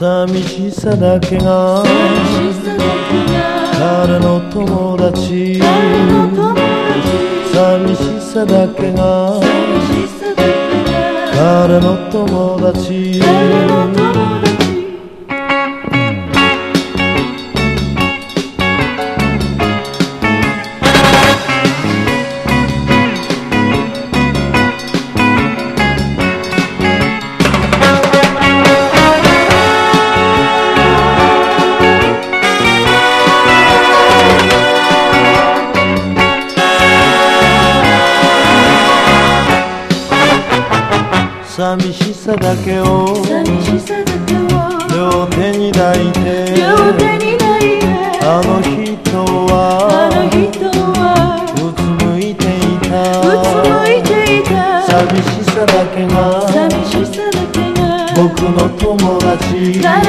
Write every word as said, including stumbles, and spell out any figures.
寂しさだけが彼の友達、寂しさだけが彼の友達。寂しさだけを両手に抱いて、あの人はうつむいていた。寂しさだけが僕の友達。